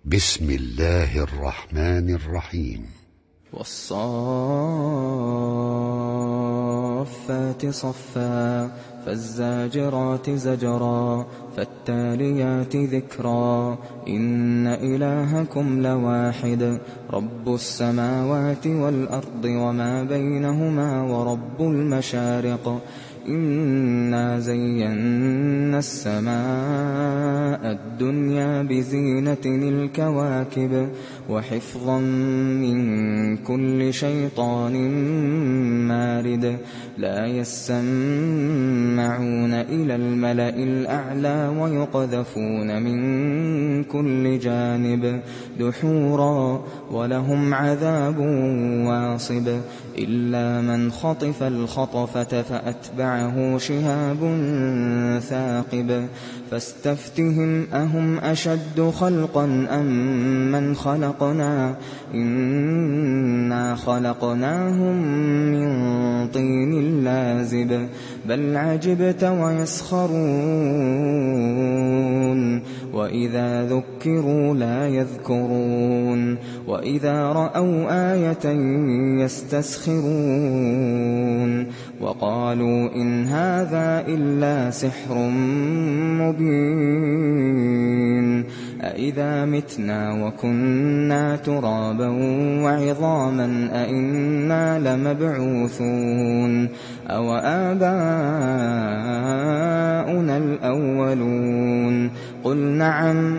بسم الله الرحمن الرحيم. والصافات صفا فالزاجرات زجرا فالتاليات ذكرا إن إلهكم لواحد رب السماوات والأرض وما بينهما ورب المشارق إنا زينا السماء الدنيا بزينة الكواكب وحفظا من كل شيطان مارد لا يسمعون إلى الملأ الأعلى ويقذفون من كل جانب دحورا ولهم عذاب واصب إلا من خطف الخطفة فأتبعه شهاب ثاقب فاستفتهم أهم أشد خلقا أم من خلقنا إنا خلقناهم من طين لازب بل عجبت ويسخرون وإذا ذكروا لا يذكرون وإذا رأوا آية يستسخرون وقالوا إن هذا إلا سحر مبين أإذا متنا وكنا ترابا وعظاما أإنا لمبعوثون أو آباؤنا الأولون قل نعم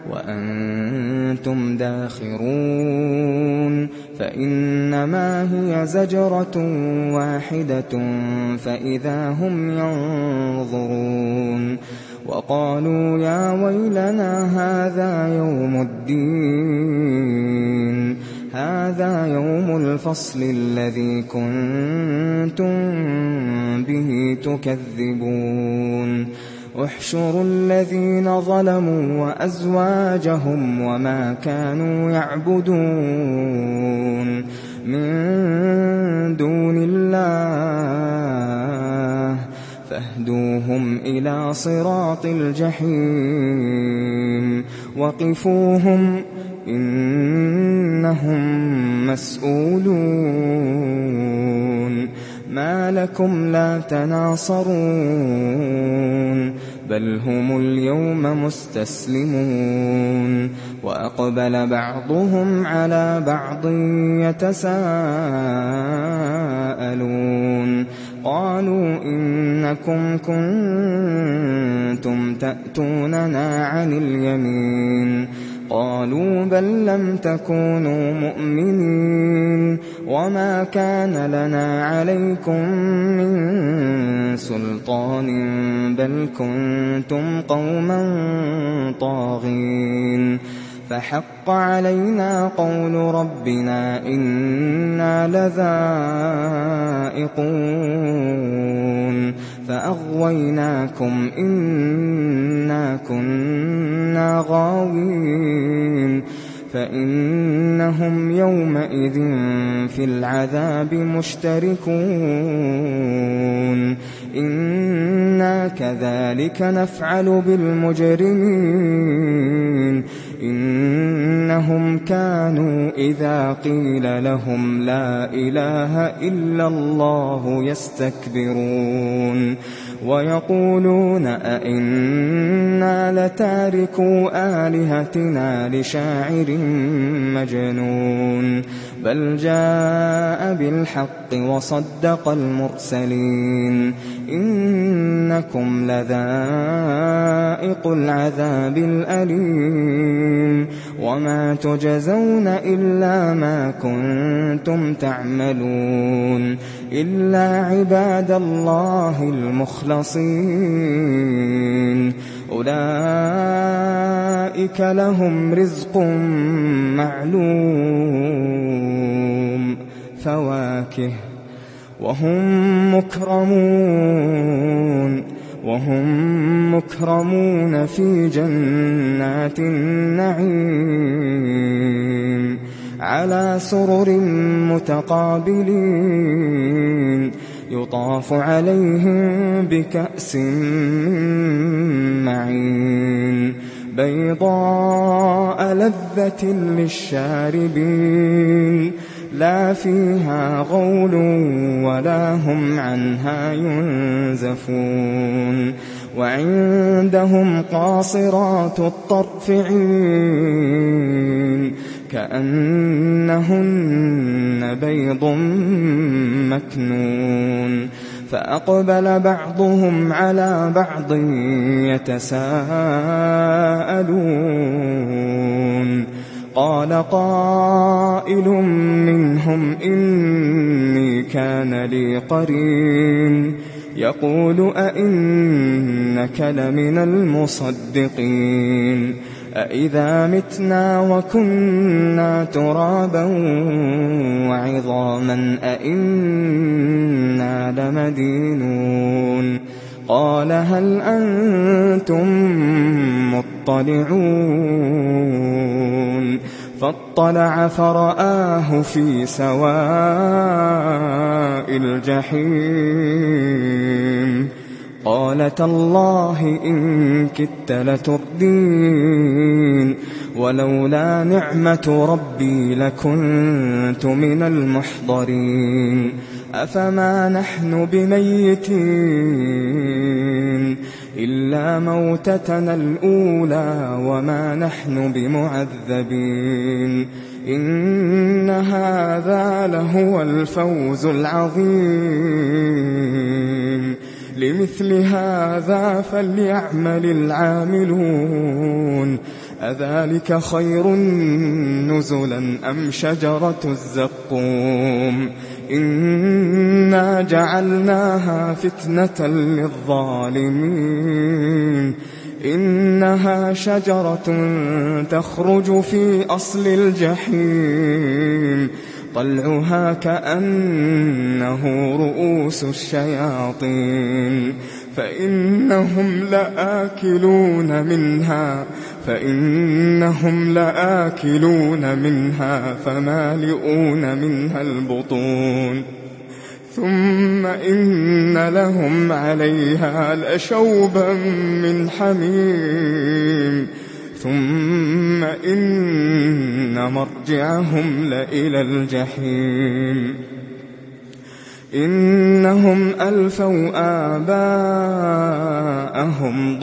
وأنتم داخرون فإنما هي زجرة واحدة فإذا هم ينظرون وقالوا يا ويلنا هذا يوم الفصل الذي كنتم به تكذبون احشروا الذين ظلموا وأزواجهم وما كانوا يعبدون من دون الله فاهدوهم إلى صراط الجحيم وقفوهم إنهم مسؤولون ما لكم لا تناصرون بل هم اليوم مستسلمون وأقبل بعضهم على بعض يتساءلون قالوا إنكم كنتم تأتوننا عن اليمين قالوا بل لم تكونوا مؤمنين وما كان لنا عليكم من سلطان بل كنتم قوما طاغين فحق علينا قول ربنا إنا لذائقون فأغويناكم إنا كنا غاوين فإنهم يومئذ في العذاب مشتركون إنا كذلك نفعل بالمجرمين إنهم كانوا إذا قيل لهم لا إله إلا الله يستكبرون ويقولون أئنا لتاركو آلهتنا لشاعر مجنون بل جاء بالحق وصدق المرسلين إنكم لذائق العذاب الأليم وما تجزون إلا ما كنتم تعملون إلا عباد الله المخلصين أولئك لهم رزق معلوم فواكه وهم مكرمون في جنات النعيم على سرر متقابلين يطاف عليهم بكأس من معين بيضاء لذة للشاربين لا فيها غول ولا هم عنها ينزفون وعندهم قاصرات الطرف عين كأنهن بيض مكنون فأقبل بعضهم على بعض يتساءلون قال قائل منهم إني كان لي قرين يقول أئنك لمن المصدقين أإذا متنا وكنا ترابا وعظاما أئنا لمدينون قال هل أنتم مطلعون فاطلع فرآه في سواء الجحيم قال تالله إن كدت لتردين ولولا نعمة ربي لكنت من المحضرين أفما نحن بميتين إلا موتتنا الأولى وما نحن بمعذبين إن هذا لهو الفوز العظيم لمثل هذا فليعمل العاملون أذلك خير نزلا أم شجرة الزقوم إنا جعلناها فتنة للظالمين إنها شجرة تخرج في أصل الجحيم طلعها كأنه رؤوس الشياطين فإنهم لآكلون منها فمالئون منها البطون ثم إن لهم عليها لشوبا من حميم ثم إن مرجعهم لإلى الجحيم إنهم ألفوا آباءهم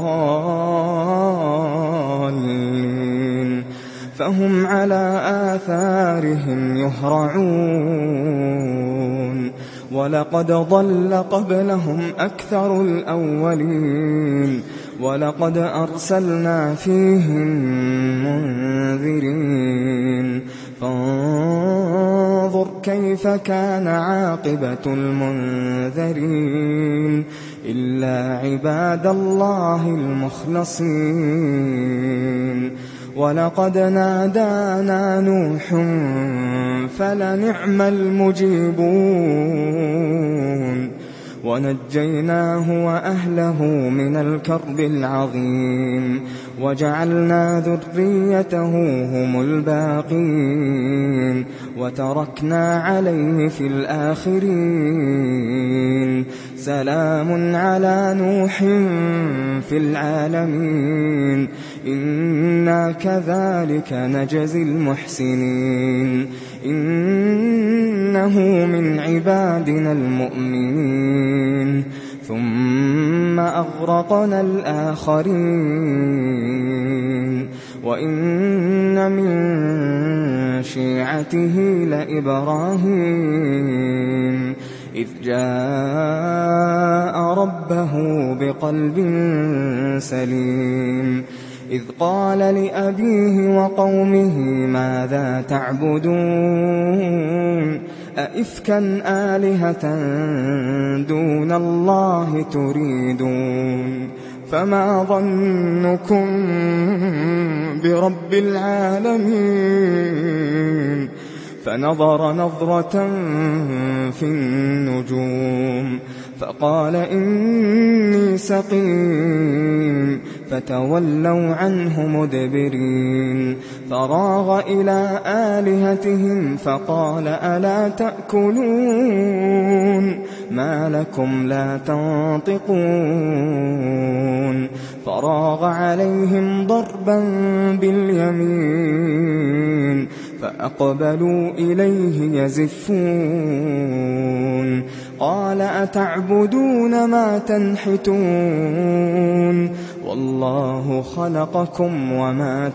ضالين فهم على آثارهم يهرعون ولقد ضل قبلهم أكثر الأولين ولقد أرسلنا فيهم منذرين فانظر كيف كان عاقبة المنذرين إلا عباد الله المخلصين ولقد نادانا نوح فلنعم المجيبون ونجيناه وأهله من الكرب العظيم وجعلنا ذريته هم الباقين وتركنا عليه في الآخرين سلام على نوح في العالمين إنا كذلك نجزي المحسنين إنه من عبادنا المؤمنين ثم أغرقنا الآخرين وإن من شيعته لإبراهيم إذ جاء ربه بقلب سليم إذ قال لأبيه وقومه ماذا تعبدون أئفكا آلهة دون الله تريدون فما ظنكم برب العالمين فنظر نظرة في النجوم فقال إني سقيم فتولوا عنه مدبرين فراغ إلى آلهتهم فقال ألا تأكلون ما لكم لا تنطقون فراغ عليهم ضربا باليمين فأقبلوا إليه يزفون قال أتعبدون ما تنحتون والله خلقكم وما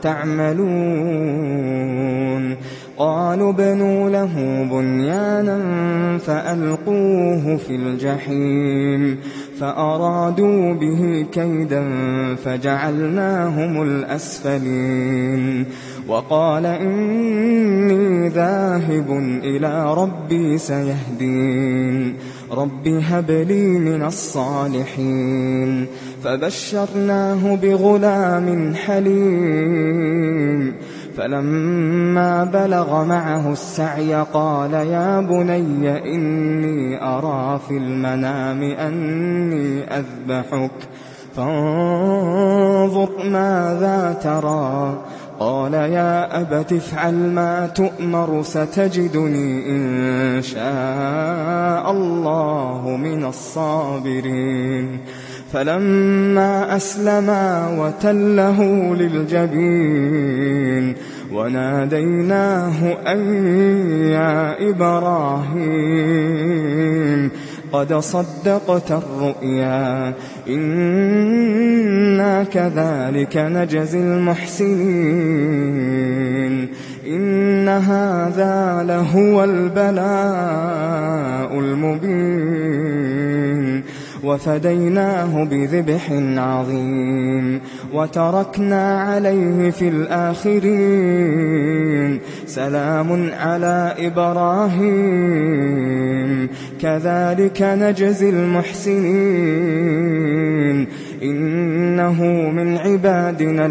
تعملون قالوا ابنوا له بنيانا فألقوه في الجحيم فأرادوا به كيدا فجعلناهم الأسفلين وقال إني ذاهب إلى ربي سيهدين رب هب لي من الصالحين فبشرناه بغلام حليم فلما بلغ معه السعي قال يا بني إني أرى في المنام أني أذبحك فانظر ماذا ترى قال يا أبت افعل ما تؤمر ستجدني إن شاء الله من الصابرين فلما أسلما وتله للجبين وناديناه أن يا إبراهيم قد صدقت الرؤيا إنا كذلك نجزي المحسنين إن هذا لهو البلاء المبين وفديناه بذبح عظيم وتركنا عليه في الآخرين سلام على إبراهيم كذلك نجزي المحسنين إنه من عبادنا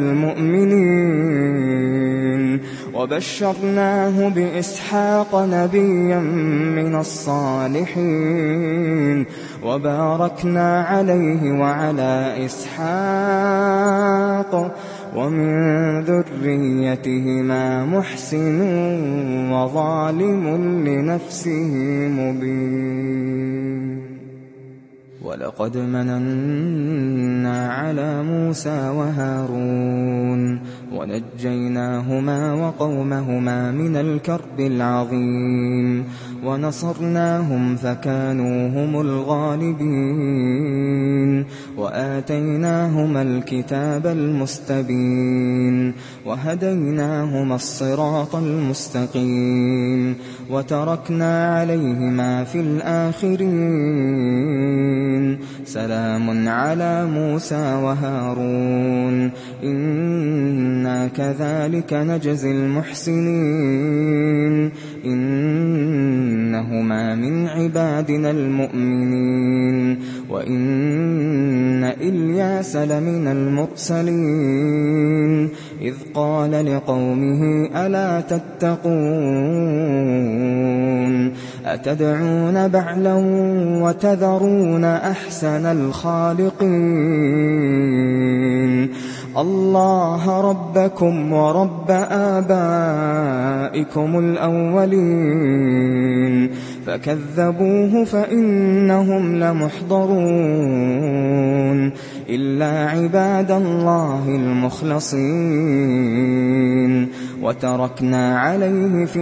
المؤمنين وبشرناه بإسحاق نبيا من الصالحين وباركنا عليه وعلى إسحاق ومن ذريتهما محسن وظالم لنفسه مبين ولقد مننا على موسى وهارون ونجيناهما وقومهما من الكرب العظيم ونصرناهم فكانوا هم الغالبين وآتيناهما الكتاب المستبين وهديناهما الصراط المستقيم وتركنا عليهما في الآخرين سلام على موسى وهارون إنا كذلك نجزي المحسنين إنهما من عبادنا المؤمنين وإن إلياس لمن المرسلين إذ قال لقومه ألا تتقون أتدعون بعلا وتذرون أحسن الخالقين الله ربكم ورب آبائكم الأولين فكذبوه فإنهم لمحضرون إلا عباد الله المخلصين وتركنا عليه في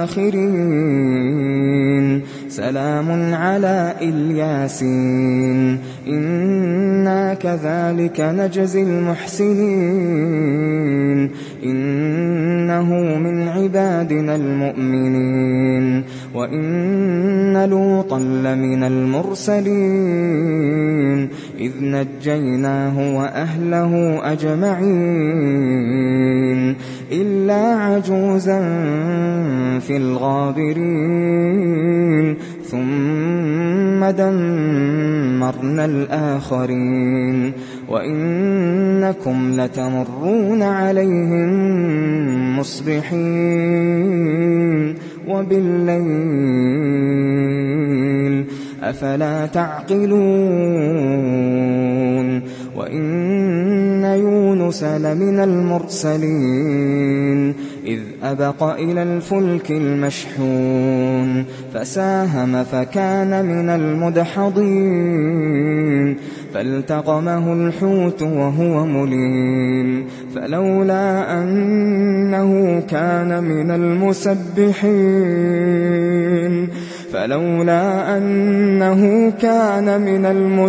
الآخرين سلام على الياسين إنا كذلك نجزي المحسنين إنه من عبادنا المؤمنين وإن لوطا لمن المرسلين إذ نجيناه وأهله أجمعين إلا عجوزا في الغابرين ثم دمرنا الآخرين وإنكم لتمرون عليهم مصبحين وبالليل أفلا تعقلون وإن يونس لمن المرسلين إذ أبق إلى الفلك المشحون فساهم فكان من المدحضين فالتقمه الحوت وهو مليم فلولا أنه كان من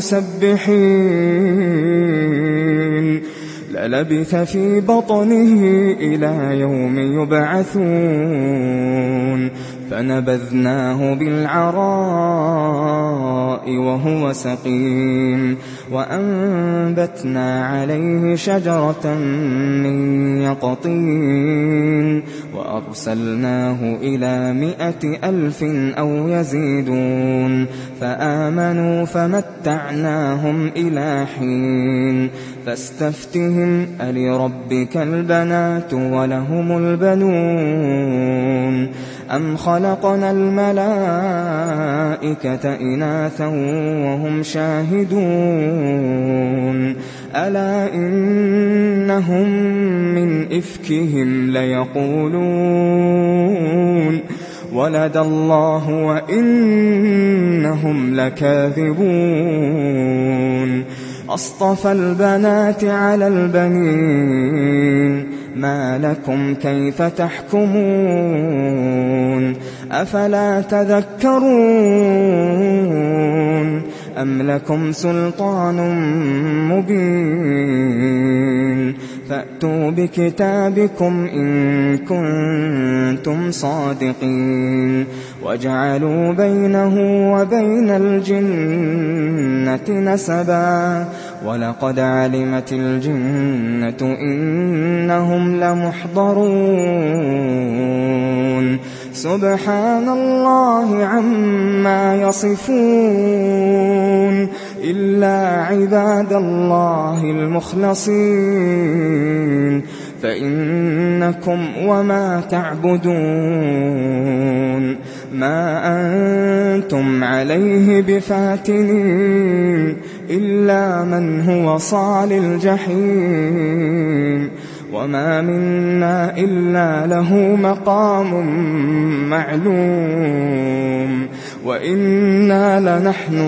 المسبحين للبث في بطنه إلى يوم يبعثون فنبذناه بالعراء وهو سقيم وأنبتنا عليه شجرة من يقطين وأرسلناه إلى 100,000 أو يزيدون فآمنوا فمتعناهم إلى حين فاستفتهم ألربك البنات ولهم البنون أم خلقنا الملائكة إناثا وهم شاهدون ألا إنهم من إفكهم ليقولون ولد الله وإنهم لكاذبون أصطفى البنات على البنين ما لكم كيف تحكمون أفلا تذكرون أم لكم سلطان مبين فأتوا بكتابكم إن كنتم صادقين وجعلوا بينه وبين الجنة نسبا ولقد علمت الجنة إنهم لمحضرون سبحان الله عما يصفون إلا عباد الله المخلصين فإنكم وما تعبدون ما أنتم عليه بفاتنين إلا من هو صال الجحيم وما منا إلا له مقام معلوم وإنا لنحن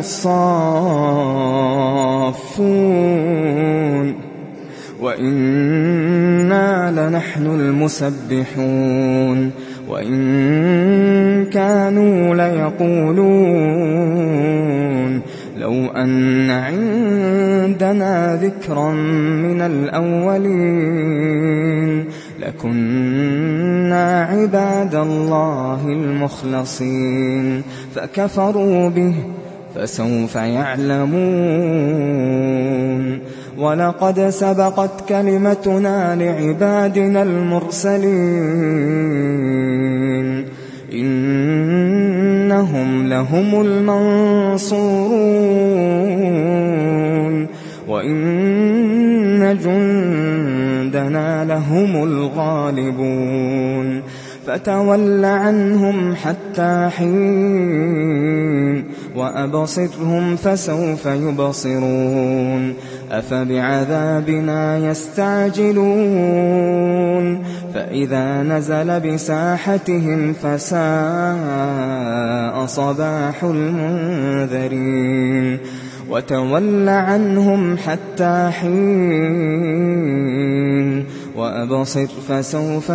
الصافون وإنا لنحن المسبحون وإن كانوا ليقولون لو أن عندنا ذكرا من الأولين لكنا عباد الله المخلصين فكفروا به فسوف يعلمون ولقد سبقت كلمتنا لعبادنا المرسلين إنهم لهم المنصورون وإن جندنا لهم الغالبون فتول عنهم حتى حين وأبصرهم فسوف يبصرون أفبعذابنا يستعجلون فإذا نزل بساحتهم فساء صباح المنذرين وتول عنهم حتى حين وأبصر فسوف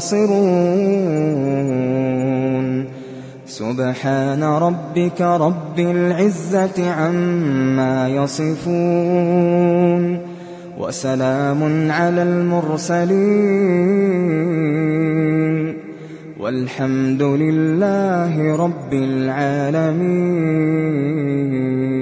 يبصرون سبحان ربك رب العزة عما يصفون وسلام على المرسلين والحمد لله رب العالمين.